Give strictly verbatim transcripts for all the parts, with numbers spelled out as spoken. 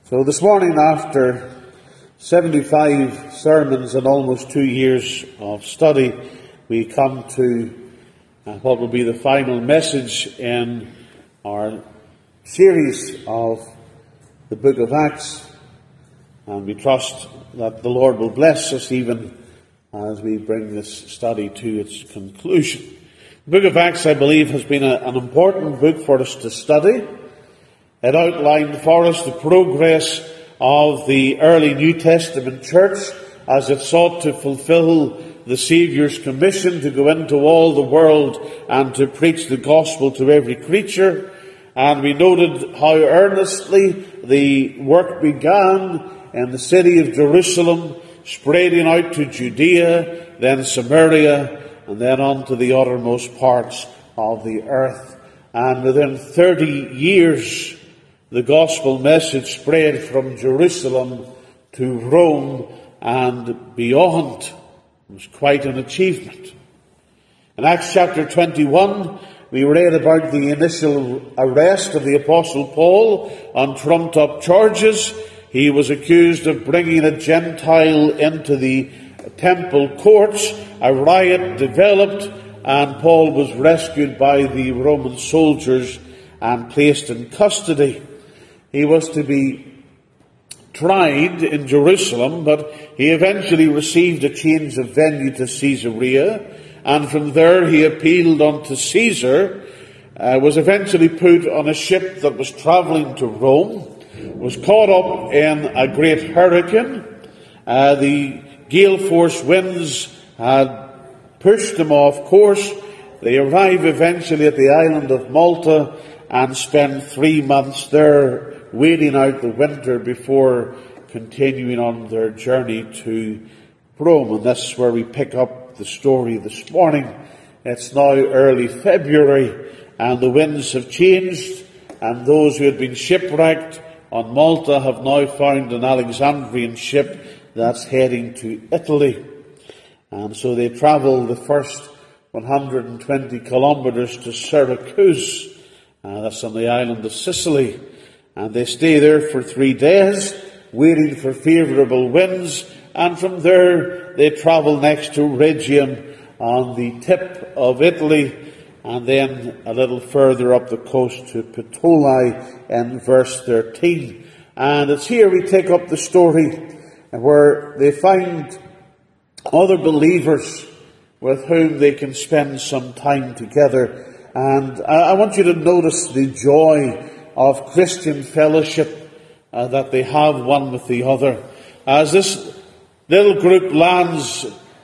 So this morning, after seventy-five sermons and almost two years of study, we come to uh, what will be the final message in our series of the book of Acts. And we trust that the Lord will bless us even as we bring this study to its conclusion. The book of Acts, I believe, has been a, an important book for us to study. It outlined for us the progress of the early New Testament church as it sought to fulfill the Saviour's commission to go into all the world and to preach the gospel to every creature. And we noted how earnestly the work began in the city of Jerusalem, spreading out to Judea, then Samaria, and then on to the uttermost parts of the earth. And within thirty years, the gospel message spread from Jerusalem to Rome and beyond. It was quite an achievement. In Acts chapter twenty-one, we read about the initial arrest of the Apostle Paul on trumped-up charges. He was accused of bringing a Gentile into the temple courts. A riot developed, and Paul was rescued by the Roman soldiers and placed in custody. He was to be tried in Jerusalem, but he eventually received a change of venue to Caesarea, and from there he appealed unto Caesar, uh, was eventually put on a ship that was travelling to Rome, was caught up in a great hurricane. Uh, the gale force winds had pushed them off course. They arrive eventually at the island of Malta and spend three months there waiting out the winter before continuing on their journey to Rome. And that's where we pick up the story this morning. It's now early February and the winds have changed, and those who had been shipwrecked on Malta have now found an Alexandrian ship that's heading to Italy. And so they travel the first one hundred twenty kilometres to Syracuse. Uh, that's on the island of Sicily. And they stay there for three days, waiting for favourable winds. And from there, they travel next to Rhegium on the tip of Italy. And then a little further up the coast to Puteoli in verse thirteen. And it's here we take up the story where they find other believers with whom they can spend some time together. And I want you to notice the joy of Christian fellowship uh, that they have one with the other. As this little group lands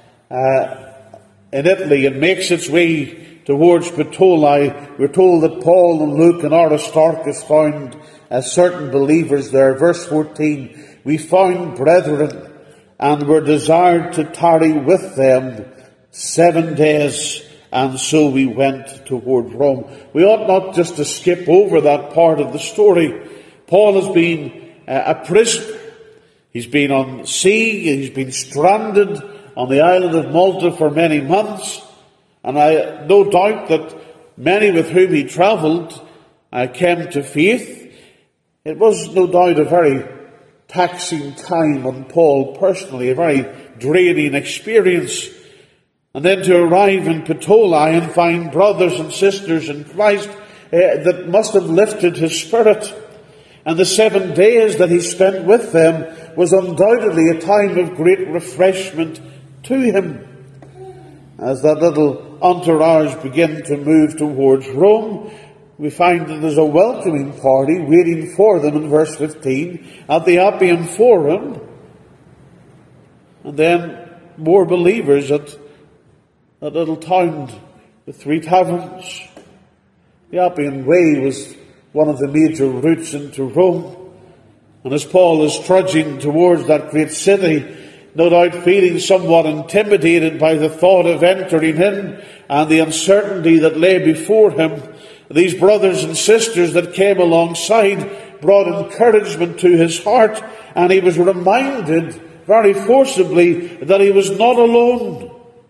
uh, in Italy and makes its way towards Puteoli, we're told that Paul and Luke and Aristarchus found uh, certain believers there. Verse fourteen, we found brethren and were desired to tarry with them seven days. And so we went toward Rome. We ought not just to skip over that part of the story. Paul has been uh, a prisoner. He's been on sea. He's been stranded on the island of Malta for many months. And I no doubt that many with whom he travelled uh, came to faith. It was no doubt a very taxing time on Paul personally, a very draining experience. And then to arrive in Puteoli and find brothers and sisters in Christ uh, that must have lifted his spirit. And the seven days that he spent with them was undoubtedly a time of great refreshment to him. As that little entourage begin to move towards Rome, we find that there's a welcoming party waiting for them in verse fifteen at the Appian Forum. And then more believers at that little town, the Three Taverns. The Appian Way was one of the major routes into Rome. And as Paul is trudging towards that great city, no doubt feeling somewhat intimidated by the thought of entering in and the uncertainty that lay before him, these brothers and sisters that came alongside brought encouragement to his heart, and he was reminded very forcibly that he was not alone.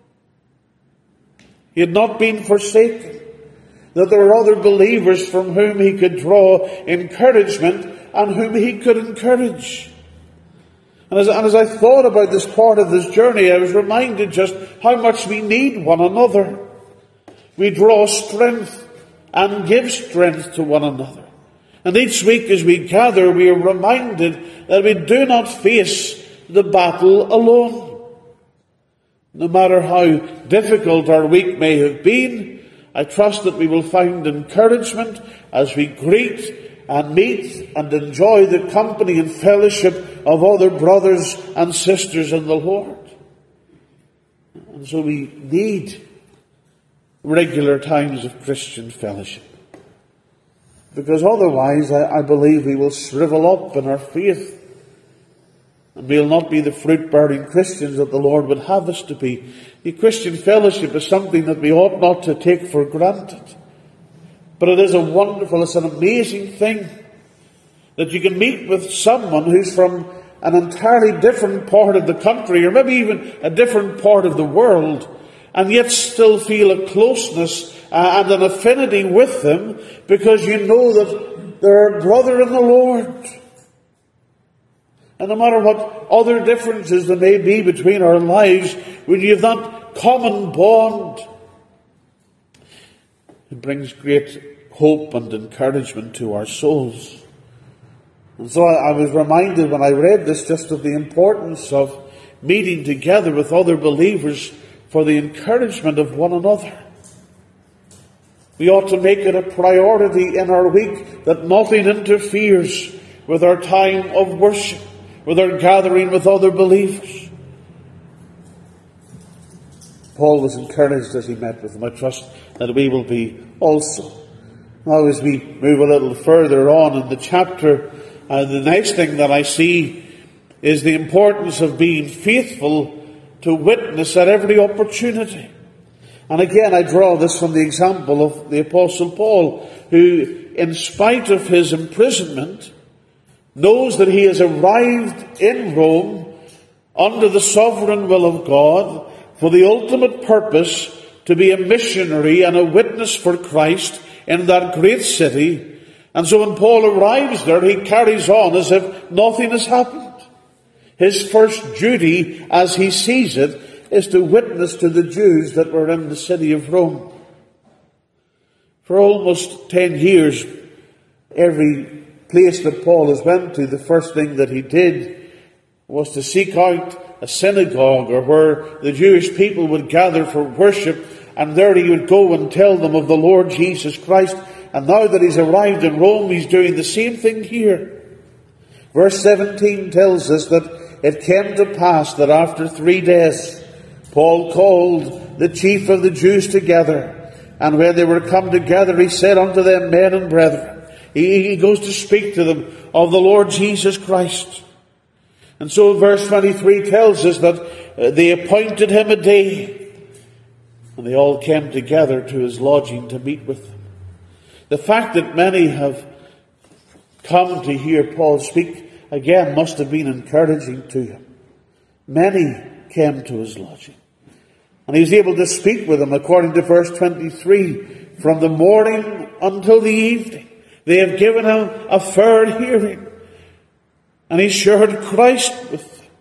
He had not been forsaken. That there were other believers from whom he could draw encouragement and whom he could encourage. And as, and as I thought about this part of this journey, I was reminded just how much we need one another. We draw strength and give strength to one another. And each week as we gather, we are reminded that we do not face the battle alone. No matter how difficult our week may have been, I trust that we will find encouragement as we greet and meet and enjoy the company and fellowship of other brothers and sisters in the Lord. And so we need regular times of Christian fellowship. Because otherwise, I, I believe we will shrivel up in our faith. And we'll not be the fruit-bearing Christians that the Lord would have us to be. The Christian fellowship is something that we ought not to take for granted. But it is a wonderful, it's an amazing thing that you can meet with someone who's from an entirely different part of the country, or maybe even a different part of the world, and yet still feel a closeness uh, and an affinity with them, because you know that they're a brother in the Lord. And no matter what other differences there may be between our lives, when you have that common bond, it brings great hope and encouragement to our souls. And so I, I was reminded when I read this just of the importance of meeting together with other believers for the encouragement of one another. We ought to make it a priority in our week that nothing interferes with our time of worship, with our gathering with other believers. Paul was encouraged as he met with them. I trust that we will be also. Now as we move a little further on in the chapter, uh, the next thing that I see is the importance of being faithful to witness at every opportunity. And again, I draw this from the example of the Apostle Paul, who, in spite of his imprisonment, knows that he has arrived in Rome under the sovereign will of God for the ultimate purpose to be a missionary and a witness for Christ in that great city. And so when Paul arrives there, he carries on as if nothing has happened. His first duty, as he sees it, is to witness to the Jews that were in the city of Rome. For almost ten years, every place that Paul has went to, the first thing that he did was to seek out a synagogue, or where the Jewish people would gather for worship, and there he would go and tell them of the Lord Jesus Christ. And now that he's arrived in Rome, he's doing the same thing here. Verse seventeen tells us that it came to pass that after three days Paul called the chief of the Jews together, and when they were come together, he said unto them, Men and brethren. He, he goes to speak to them of the Lord Jesus Christ. And so verse twenty-three tells us that uh, they appointed him a day, and they all came together to his lodging to meet with him. The fact that many have come to hear Paul speak, again, must have been encouraging to him. Many came to his lodging, and he was able to speak with them, according to verse twenty-three, from the morning until the evening. They have given him a fair hearing, and he shared Christ with them.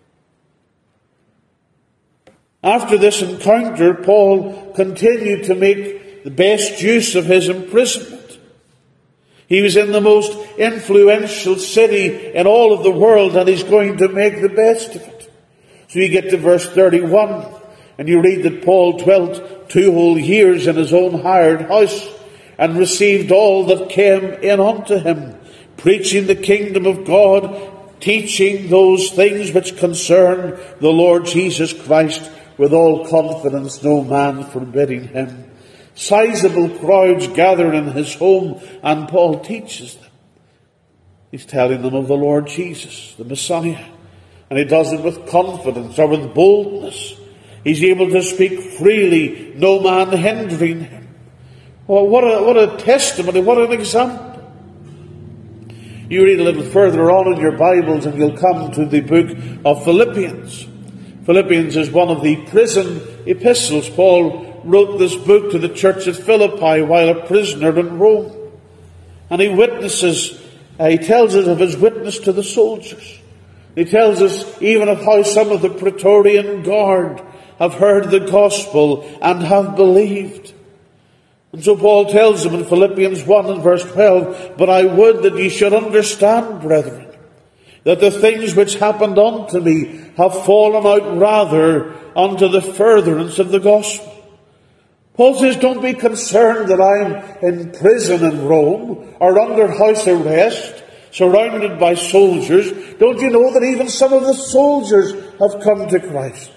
After this encounter, Paul continued to make the best use of his imprisonment. He was in the most influential city in all of the world, and he's going to make the best of it. So you get to verse thirty-one, and you read that Paul dwelt two whole years in his own hired house, and received all that came in unto him, preaching the kingdom of God, teaching those things which concern the Lord Jesus Christ, with all confidence, no man forbidding him. Sizable crowds gather in his home, and Paul teaches them. He's telling them of the Lord Jesus, the Messiah. And he does it with confidence, or with boldness. He's able to speak freely, no man hindering him. Well, what a, what a testimony, what an example. You read a little further on in your Bibles, and you'll come to the book of Philippians. Philippians is one of the prison epistles. Paul wrote this book to the church at Philippi while a prisoner in Rome. And he witnesses Uh, he tells us of his witness to the soldiers. He tells us even of how some of the Praetorian Guard have heard the gospel and have believed. And so Paul tells them in Philippians one and verse twelve, "But I would that ye should understand, brethren, that the things which happened unto me have fallen out rather unto the furtherance of the gospel." Paul says, don't be concerned that I'm in prison in Rome or under house arrest, surrounded by soldiers. Don't you know that even some of the soldiers have come to Christ?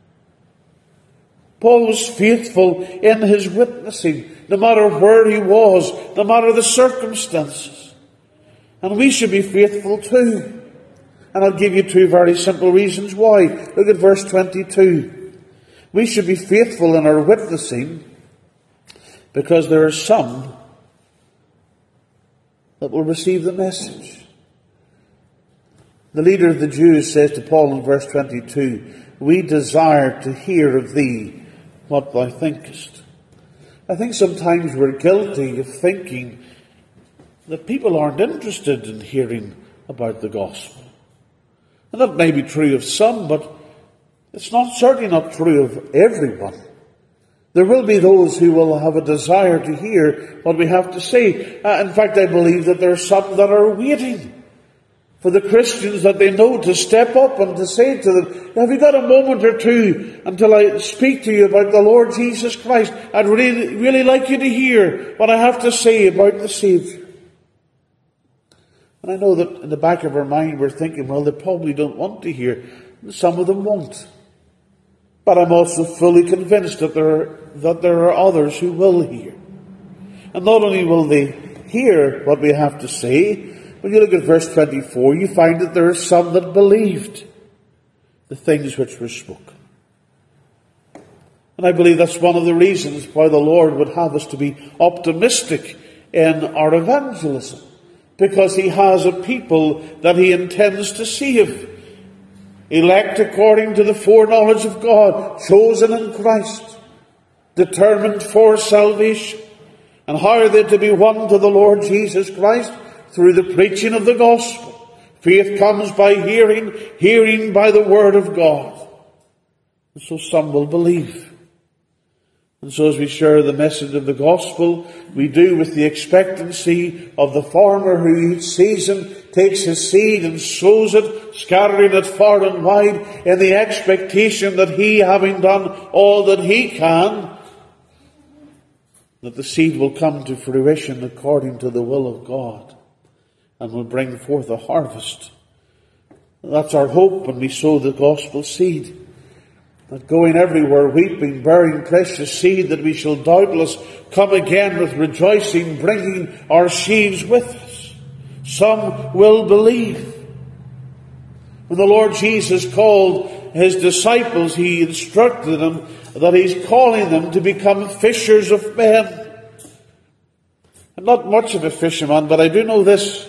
Paul was faithful in his witnessing, no matter where he was, no matter the circumstances. And we should be faithful too. And I'll give you two very simple reasons why. Look at verse twenty-two. We should be faithful in our witnessing because there are some that will receive the message. The leader of the Jews says to Paul in verse twenty-two, "We desire to hear of thee what thou thinkest." I think sometimes we're guilty of thinking that people aren't interested in hearing about the gospel. And that may be true of some, but it's not certainly not true of everyone. There will be those who will have a desire to hear what we have to say. Uh, in fact, I believe that there are some that are waiting for the Christians that they know to step up and to say to them, "Have you got a moment or two until I speak to you about the Lord Jesus Christ? I'd really, really like you to hear what I have to say about the Saviour." And I know that in the back of our mind we're thinking, well, they probably don't want to hear. Some of them won't. But I'm also fully convinced that there are, that there are others who will hear. And not only will they hear what we have to say, when you look at verse twenty-four, you find that there are some that believed the things which were spoken. And I believe that's one of the reasons why the Lord would have us to be optimistic in our evangelism. Because He has a people that He intends to save. Elect according to the foreknowledge of God, chosen in Christ, determined for salvation. And how are they to be won to the Lord Jesus Christ? Through the preaching of the gospel. Faith comes by hearing, hearing by the word of God. And so some will believe. And so as we share the message of the gospel, we do with the expectancy of the farmer who each season takes his seed and sows it, scattering it far and wide, in the expectation that he, having done all that he can, that the seed will come to fruition according to the will of God and will bring forth a harvest. That's our hope when we sow the gospel seed. That going everywhere weeping, bearing precious seed, that we shall doubtless come again with rejoicing, bringing our sheaves with us. Some will believe. When the Lord Jesus called His disciples, He instructed them that He's calling them to become fishers of men. I'm not much of a fisherman, but I do know this.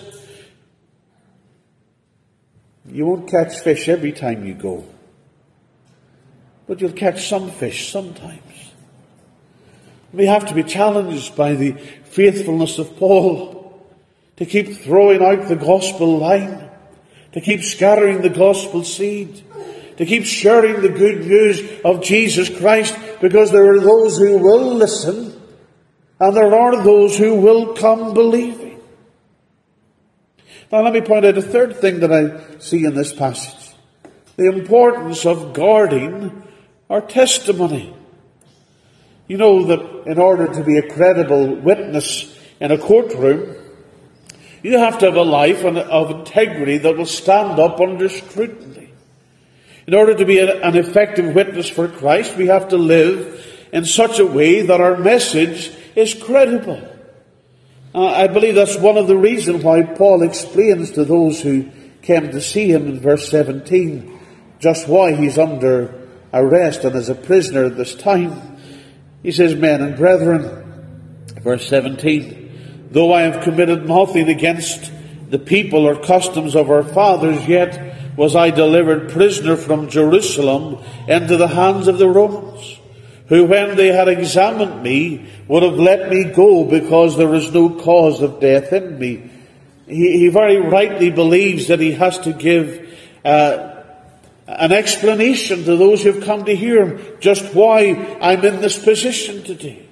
You won't catch fish every time you go. But you'll catch some fish sometimes. We have to be challenged by the faithfulness of Paul to keep throwing out the gospel line, to keep scattering the gospel seed, to keep sharing the good news of Jesus Christ, because there are those who will listen and there are those who will come believing. Now let me point out a third thing that I see in this passage. The importance of guarding our testimony. You know that in order to be a credible witness in a courtroom, you have to have a life of integrity that will stand up under scrutiny. In order to be an effective witness for Christ, we have to live in such a way that our message is credible. Uh, I believe that's one of the reasons why Paul explains to those who came to see him in verse seventeen just why he's under arrest and as a prisoner at this time. He says, "Men and brethren," verse seventeen, "though I have committed nothing against the people or customs of our fathers, yet was I delivered prisoner from Jerusalem into the hands of the Romans, who when they had examined me would have let me go because there was no cause of death in me." he, he very rightly believes that he has to give uh, an explanation to those who have come to hear him, just why I'm in this position today.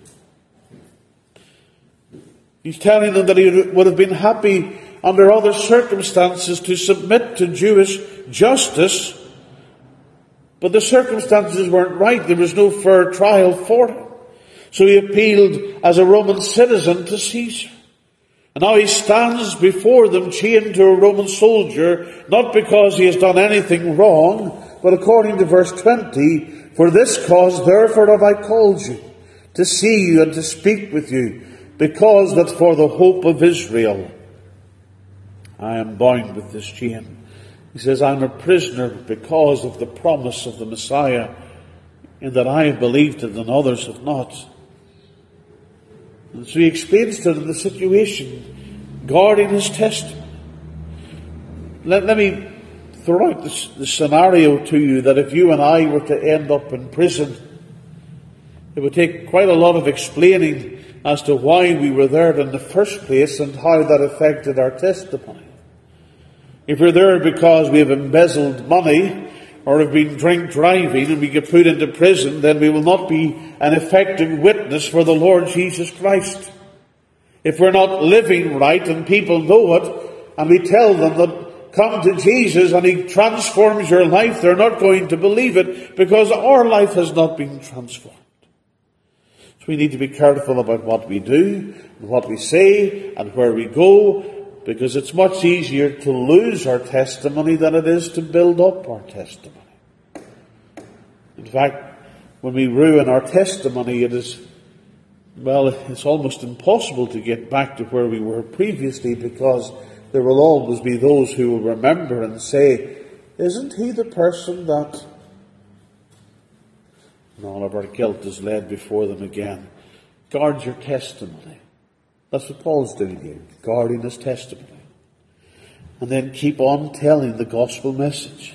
He's telling them that he would have been happy under other circumstances to submit to Jewish justice, but the circumstances weren't right. There was no fair trial for him. So he appealed as a Roman citizen to Caesar. And now he stands before them chained to a Roman soldier, not because he has done anything wrong, but according to verse twenty, for this cause therefore have I called you, to see you and to speak with you, because that for the hope of Israel I am bound with this chain. He says, I'm a prisoner because of the promise of the Messiah, in that I have believed it and others have not. And so he explains to them the situation, guarding his testimony. Let, let me throw out this, the scenario to you that if you and I were to end up in prison, it would take quite a lot of explaining as to why we were there in the first place and how that affected our testimony. If we're there because we have embezzled money or have been drink driving and we get put into prison, then we will not be an effective witness for the Lord Jesus Christ. If we're not living right and people know it, and we tell them that come to Jesus and He transforms your life, they're not going to believe it because our life has not been transformed. So we need to be careful about what we do and what we say and where we go, because it's much easier to lose our testimony than it is to build up our testimony. In fact, when we ruin our testimony, it is, well, it's almost impossible to get back to where we were previously, because there will always be those who will remember and say, isn't he the person that... And all of our guilt is laid before them again. Guard your testimony. That's what Paul's doing here, guarding his testimony. And then keep on telling the gospel message.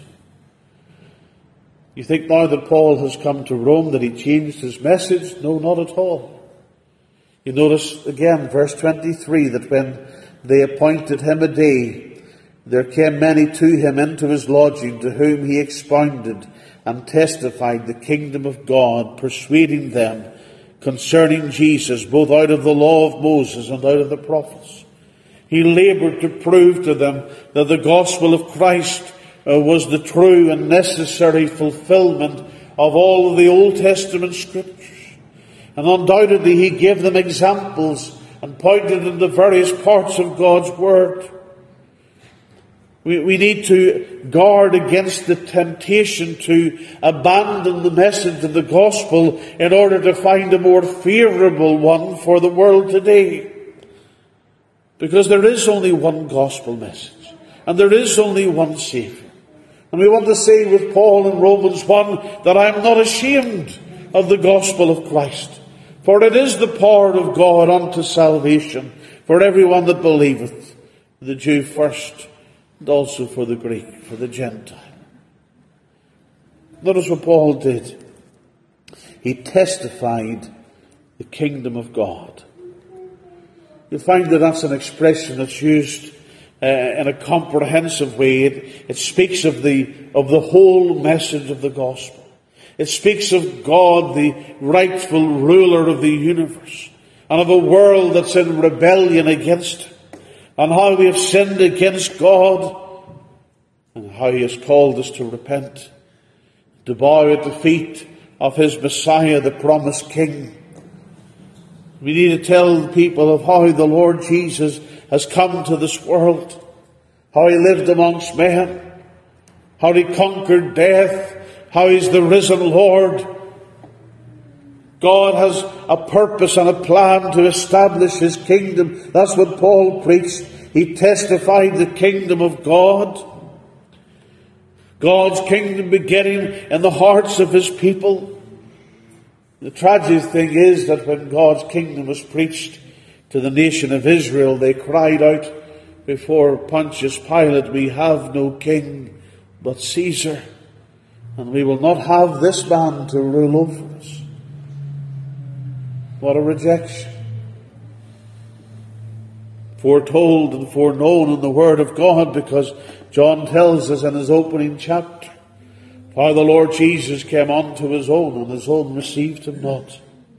You think now that Paul has come to Rome that he changed his message? No, not at all. You notice again, verse twenty-three, that when they appointed him a day, there came many to him into his lodging, to whom he expounded and testified the kingdom of God, persuading them concerning Jesus, both out of the law of Moses and out of the prophets. He laboured to prove to them that the gospel of Christ uh, was the true and necessary fulfillment of all of the Old Testament scriptures. And undoubtedly he gave them examples and pointed in the various parts of God's word. We, we need to guard against the temptation to abandon the message of the gospel in order to find a more favourable one for the world today. Because there is only one gospel message, and there is only one Saviour. And we want to say with Paul in Romans one that I am not ashamed of the gospel of Christ, for it is the power of God unto salvation for everyone that believeth, the Jew first, and also for the Greek, for the Gentile. Notice what Paul did. He testified the kingdom of God. You'll find that that's an expression that's used uh, in a comprehensive way. It, it speaks of the, of the whole message of the gospel. It speaks of God, the rightful ruler of the universe, and of a world that's in rebellion against Him, and how we have sinned against God, and how He has called us to repent, to bow at the feet of His Messiah, the promised King. We need to tell the people of how the Lord Jesus has come to this world, how He lived amongst men, how He conquered death, how He's the risen Lord. God has a purpose and a plan to establish His kingdom. That's what Paul preached. He testified the kingdom of God. God's kingdom beginning in the hearts of His people. The tragic thing is that when God's kingdom was preached to the nation of Israel, they cried out before Pontius Pilate, we have no king but Caesar, and we will not have this man to rule over us. What a rejection. foretold and foreknown in the Word of God, because John tells us in his opening chapter how the Lord Jesus came unto his own, and his own received him not.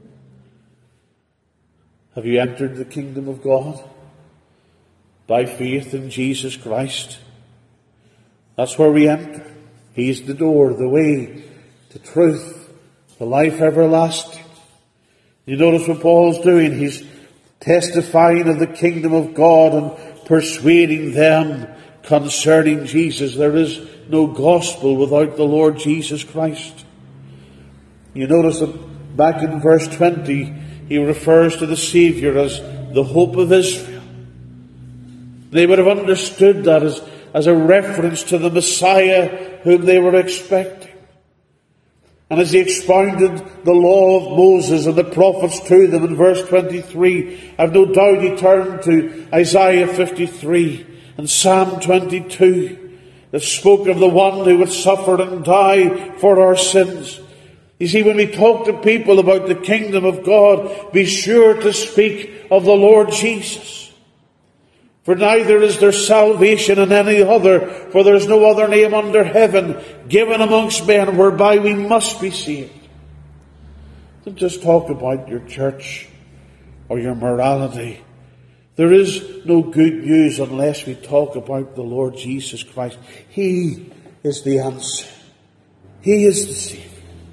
Have you entered the kingdom of God by faith in Jesus Christ? That's where we enter. He's the door, the way, the truth, the life everlasting. You notice what Paul's doing? He's testifying of the kingdom of God and persuading them concerning Jesus. There is no gospel without the Lord Jesus Christ. You notice that back in verse twenty, he refers to the Saviour as the hope of Israel. They would have understood that as, as a reference to the Messiah whom they were expecting. And as he expounded the law of Moses and the prophets to them in verse twenty-three, I've no doubt he turned to Isaiah fifty-three and Psalm twenty-two that spoke of the one who would suffer and die for our sins. You see, when we talk to people about the kingdom of God, be sure to speak of the Lord Jesus. For neither is there salvation in any other, for there is no other name under heaven given amongst men whereby we must be saved. Don't just talk about your church or your morality. There is no good news unless we talk about the Lord Jesus Christ. He is the answer. He is the Savior.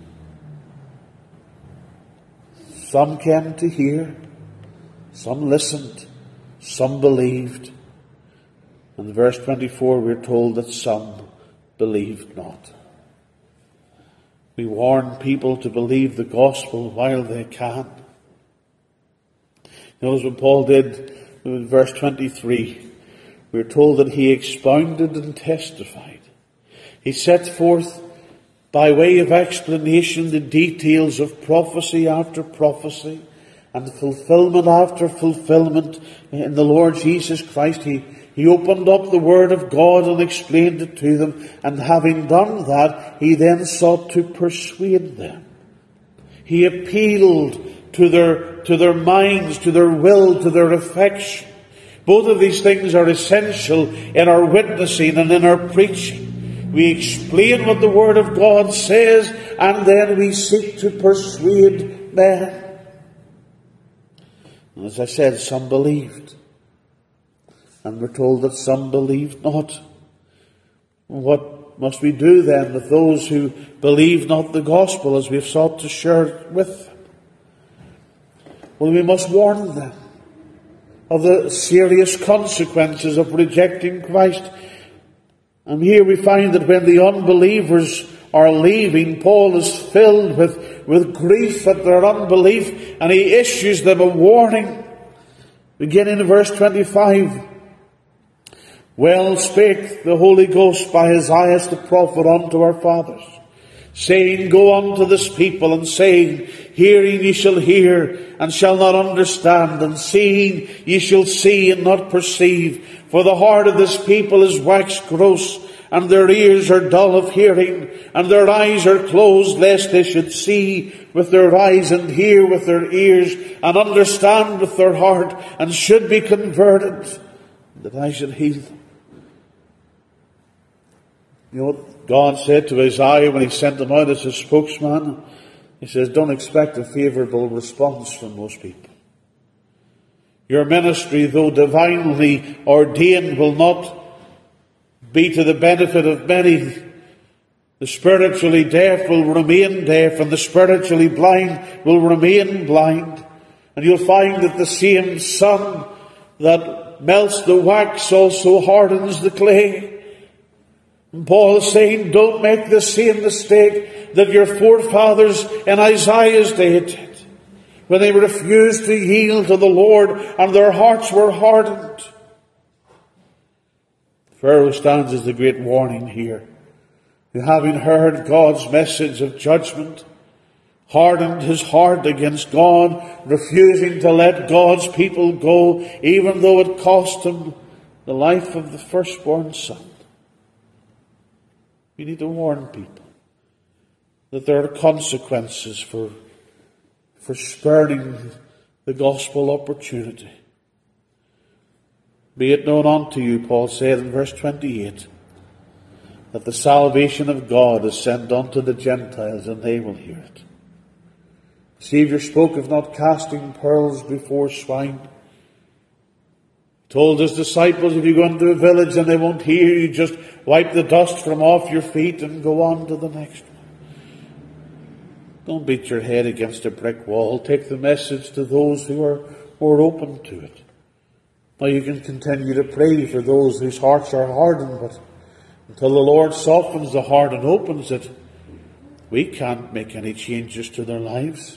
Some came to hear, some listened, some believed. And in verse twenty-four we're told that some believed not. We warn people to believe the gospel while they can. Notice what Paul did in verse twenty-three. We're told that he expounded and testified. He set forth by way of explanation the details of prophecy after prophecy and fulfillment after fulfillment in the Lord Jesus Christ. He, he opened up the Word of God and explained it to them. And having done that, he then sought to persuade them. He appealed to their, to their minds, to their will, to their affection. Both of these things are essential in our witnessing and in our preaching. We explain what the Word of God says, and then we seek to persuade men. And as I said, some believed. And we're told that some believed not. What must we do then with those who believe not the gospel as we've sought to share it with them? Well, we must warn them of the serious consequences of rejecting Christ. And here we find that when the unbelievers are leaving, Paul is filled with, with grief at their unbelief, and he issues them a warning. Beginning in verse twenty-five. Well spake the Holy Ghost by Isaiah the prophet unto our fathers, saying, Go unto this people, and saying, Hearing ye shall hear, and shall not understand, and seeing ye shall see, and not perceive. For the heart of this people is waxed gross, and their ears are dull of hearing, and their eyes are closed, lest they should see with their eyes, and hear with their ears, and understand with their heart, and should be converted, that I should heal them. You know what God said to Isaiah when he sent him out as his spokesman? He says, don't expect a favourable response from most people. Your ministry, though divinely ordained, will not be to the benefit of many. The spiritually deaf will remain deaf, and the spiritually blind will remain blind. And you'll find that the same sun that melts the wax also hardens the clay. And Paul is saying, don't make the same mistake that your forefathers in Isaiah's day did, when they refused to yield to the Lord and their hearts were hardened. Pharaoh stands as the great warning here, who, having heard God's message of judgment, hardened his heart against God, refusing to let God's people go, even though it cost him the life of the firstborn son. We need to warn people that there are consequences for, for spurning the gospel opportunity. Be it known unto you, Paul said in verse twenty-eight, that the salvation of God is sent unto the Gentiles, and they will hear it. The Saviour spoke of not casting pearls before swine. He told his disciples, if you go into a village and they won't hear you, just wipe the dust from off your feet and go on to the next one. Don't beat your head against a brick wall. Take the message to those who are, who are open to it. Now you can continue to pray for those whose hearts are hardened, but until the Lord softens the heart and opens it, we can't make any changes to their lives.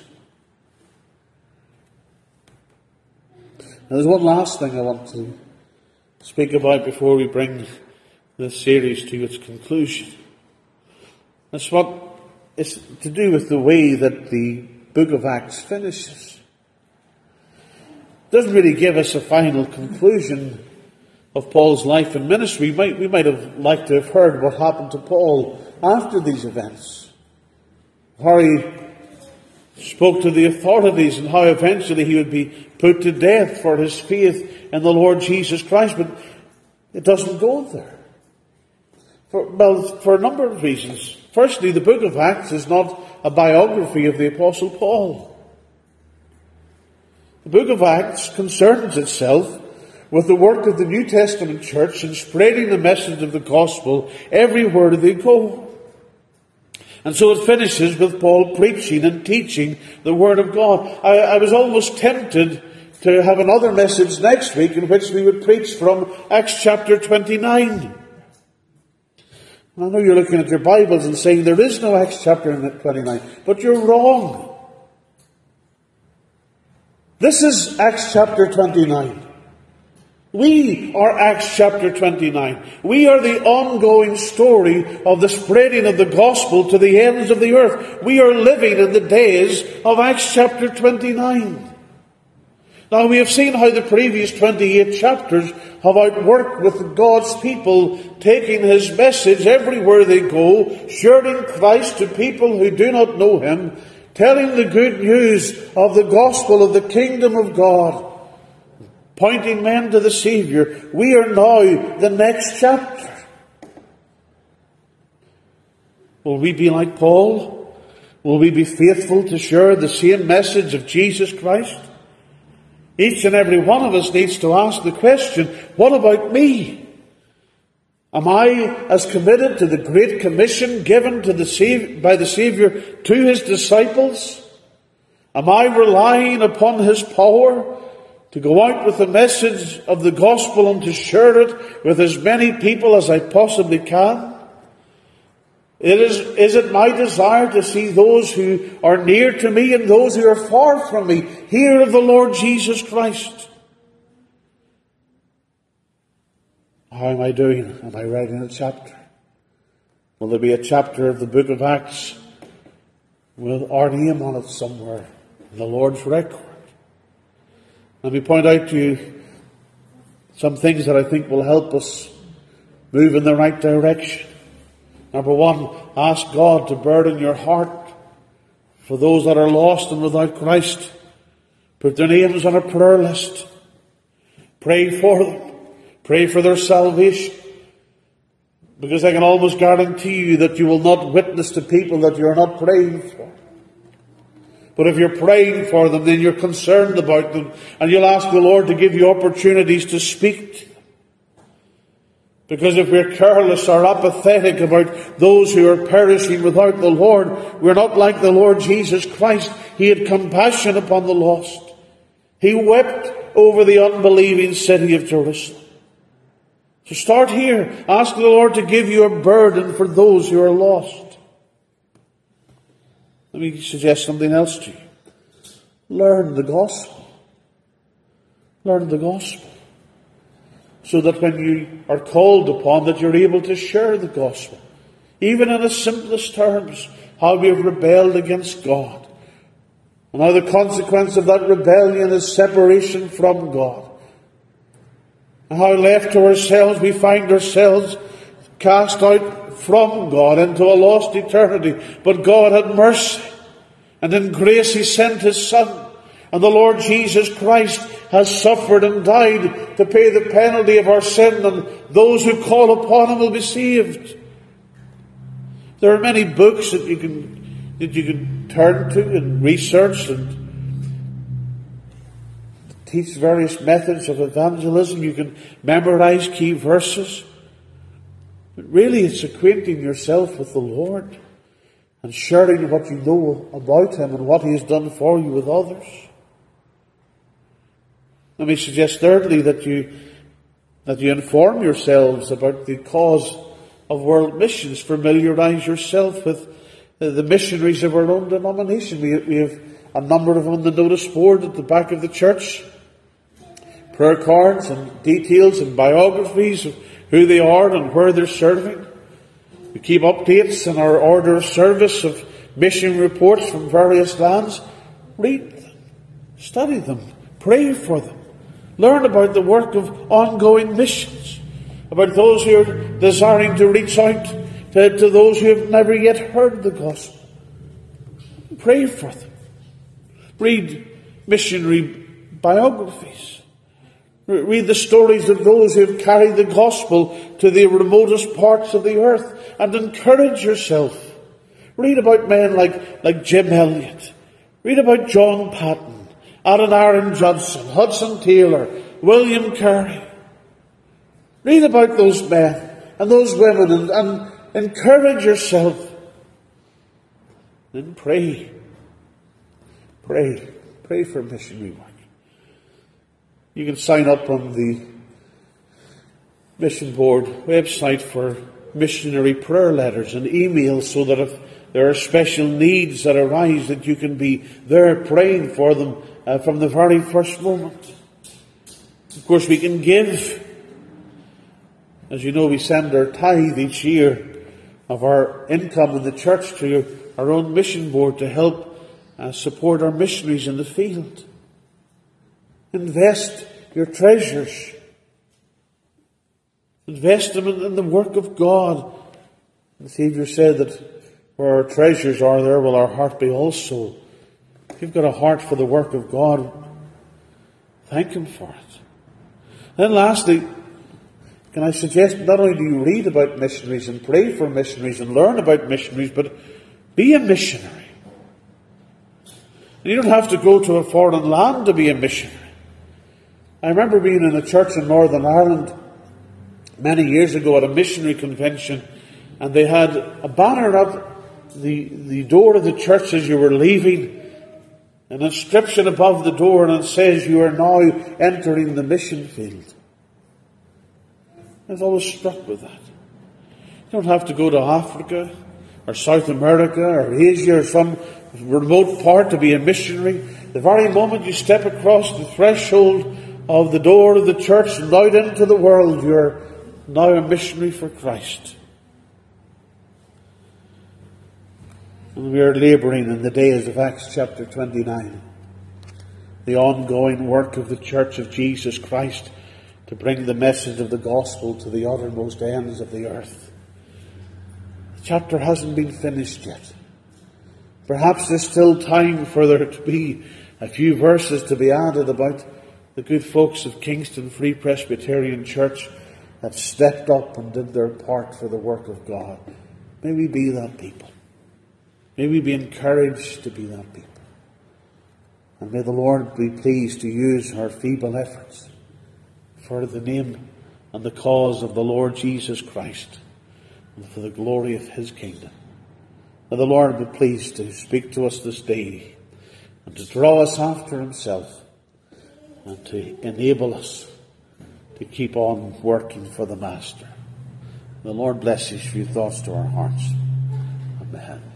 Now, there's one last thing I want to speak about before we bring this series to its conclusion. That's what is to do with the way that the book of Acts finishes. It doesn't really give us a final conclusion of Paul's life and ministry. We might, we might have liked to have heard what happened to Paul after these events. How he spoke to the authorities and how eventually he would be put to death for his faith in the Lord Jesus Christ. But it doesn't go there. For, well, for a number of reasons. Firstly, the book of Acts is not a biography of the Apostle Paul. The book of Acts concerns itself with the work of the New Testament church in spreading the message of the gospel everywhere they go. And so it finishes with Paul preaching and teaching the Word of God. I, I was almost tempted to have another message next week in which we would preach from Acts chapter twenty-nine. I know you're looking at your Bibles and saying there is no Acts chapter twenty-nine, but you're wrong. This is Acts chapter twenty-nine. We are Acts chapter twenty-nine. We are the ongoing story of the spreading of the gospel to the ends of the earth. We are living in the days of Acts chapter twenty-nine. Now, we have seen how the previous twenty-eight chapters have outworked with God's people, taking His message everywhere they go, sharing Christ to people who do not know Him, telling the good news of the gospel of the kingdom of God, pointing men to the Saviour. We are now the next chapter. Will we be like Paul? Will we be faithful to share the same message of Jesus Christ? Each and every one of us needs to ask the question, what about me? Am I as committed to the Great Commission given to the Savior, by the Saviour to His disciples? Am I relying upon His power to go out with the message of the gospel and to share it with as many people as I possibly can? It is, is it my desire to see those who are near to me and those who are far from me hear of the Lord Jesus Christ? How am I doing? Am I writing a chapter? Will there be a chapter of the book of Acts with our name on it somewhere in the Lord's record? Let me point out to you some things that I think will help us move in the right direction. Number one, ask God to burden your heart for those that are lost and without Christ. Put their names on a prayer list. Pray for them. Pray for their salvation. Because I can almost guarantee you that you will not witness to people that you're not praying for. But if you're praying for them, then you're concerned about them, and you'll ask the Lord to give you opportunities to speak to them. Because if we're careless or apathetic about those who are perishing without the Lord, we're not like the Lord Jesus Christ. He had compassion upon the lost. He wept over the unbelieving city of Jerusalem. So start here. Ask the Lord to give you a burden for those who are lost. Let me suggest something else to you. Learn the gospel. Learn the gospel. So that when you are called upon, that you're able to share the gospel. Even in the simplest terms, how we have rebelled against God. And how the consequence of that rebellion is separation from God. And how left to ourselves we find ourselves cast out from God into a lost eternity. But God had mercy. And in grace He sent His Son. And the Lord Jesus Christ has suffered and died to pay the penalty of our sin, and those who call upon him will be saved. There are many books that you can that you can turn to and research and teach various methods of evangelism. You can memorize key verses. But really it's acquainting yourself with the Lord and sharing what you know about him and what he has done for you with others. Let me suggest thirdly that you that you inform yourselves about the cause of world missions. Familiarize yourself with the missionaries of our own denomination. We, we have a number of them on the notice board at the back of the church. Prayer cards and details and biographies of who they are and where they're serving. We keep updates in our order of service of mission reports from various lands. Read them, study them, pray for them. Learn about the work of ongoing missions, about those who are desiring to reach out to, to those who have never yet heard the gospel. Pray for them. Read missionary biographies. Read the stories of those who have carried the gospel to the remotest parts of the earth, and encourage yourself. Read about men like, like Jim Elliot. Read about John Patton, Adoniram Judson, Hudson Taylor, William Carey. Read about those men and those women and, and encourage yourself. Then pray. Pray. Pray for missionary work. You can sign up on the Mission Board website for missionary prayer letters and emails, so that if there are special needs that arise, that you can be there praying for them uh, from the very first moment. Of course, we can give. As you know, we send our tithe each year of our income in the church to our own mission board to help uh, support our missionaries in the field. Invest your treasures. Invest them in, in the work of God. The Savior said that where our treasures are, there will our heart be also. If you've got a heart for the work of God, thank him for it. Then lastly, can I suggest not only do you read about missionaries and pray for missionaries and learn about missionaries, but be a missionary. And you don't have to go to a foreign land to be a missionary. I remember being in a church in Northern Ireland many years ago at a missionary convention, and they had a banner up the, the door of the church as you were leaving, an inscription above the door, and it says, "You are now entering the mission field." I was always struck with that. You don't have to go to Africa or South America or Asia or some remote part to be a missionary. The very moment you step across the threshold of the door of the church and out into the world, you're now a missionary for Christ. And we are labouring in the days of Acts chapter twenty-nine, the ongoing work of the Church of Jesus Christ to bring the message of the gospel to the uttermost ends of the earth. The chapter hasn't been finished yet. Perhaps there's still time for there to be a few verses to be added about the good folks of Kingston Free Presbyterian Church that stepped up and did their part for the work of God. May we be that people. May we be encouraged to be that people. And may the Lord be pleased to use our feeble efforts for the name and the cause of the Lord Jesus Christ and for the glory of his kingdom. May the Lord be pleased to speak to us this day and to draw us after himself and to enable us to keep on working for the Master. The Lord bless his few thoughts to our hearts. Amen.